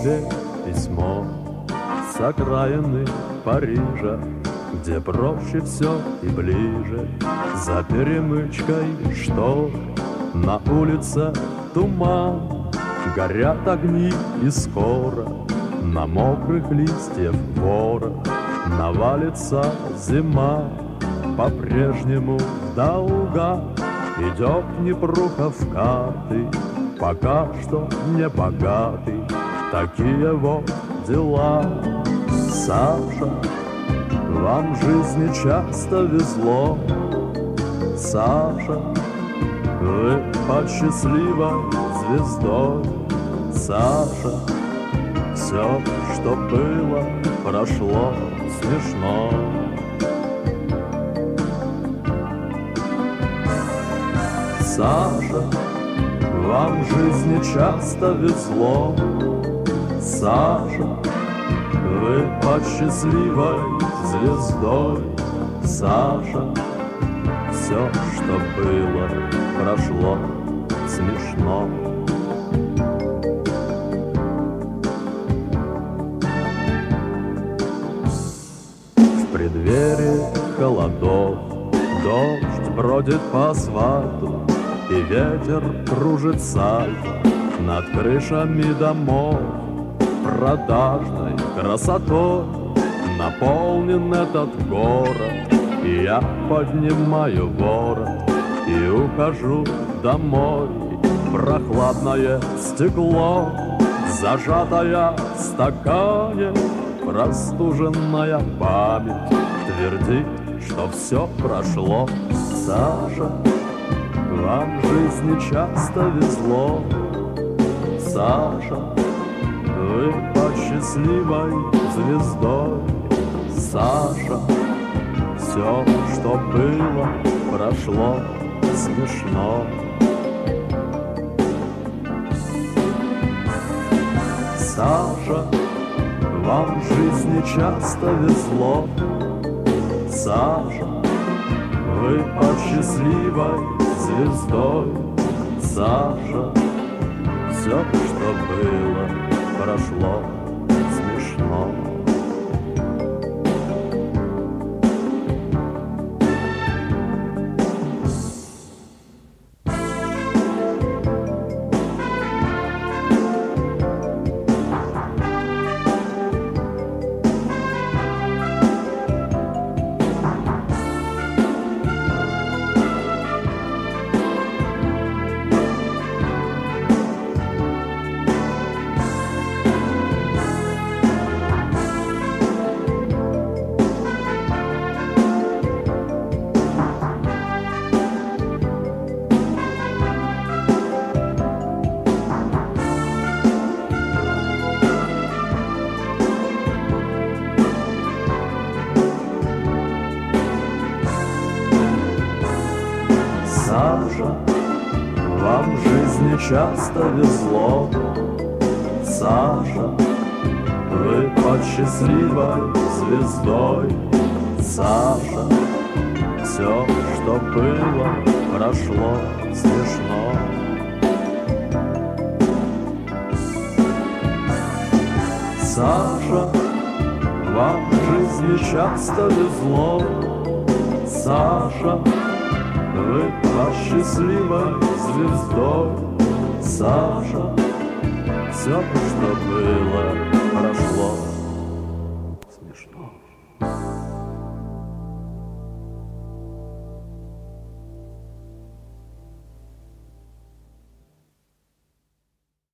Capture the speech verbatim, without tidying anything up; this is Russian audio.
тебе письмо с окраины Парижа, где проще все и ближе. За перемычкой штор на улице туман, горят огни и скоро на мокрых листьев ворох навалится зима. По-прежнему долга идет Днепруха в карты, пока что не богатый. Такие вот дела. Саша, вам в жизни часто везло. Саша, вы под счастливой звездой. Саша, все, что было, прошло смешно. Саша, вам в жизни часто везло. Саша, вы под счастливой звездой. Саша, все, что было, прошло смешно. В преддверии холодов дождь бродит по асфальту, и ветер кружит сальто над крышами домов. Продажной красотой наполнен этот город, и я поднимаю ворот и ухожу домой. Прохладное стекло, зажатое в стакане, простуженная память твердит, что все прошло. Саша, вам в жизни часто везло. Саша, вы под счастливой звездой. Саша, все, что было, прошло смешно. Саша, вам в жизни часто везло. Саша, вы под счастливой звездой. Саша, все, что было, прошло смешно. Саша, вам в жизни часто везло. Саша, вы под счастливой звездой. Саша, все, что было, прошло смешно. Саша, вам в жизни часто везло. Саша, вы под счастливой звездой. Саша, все, что было, прошло смешно.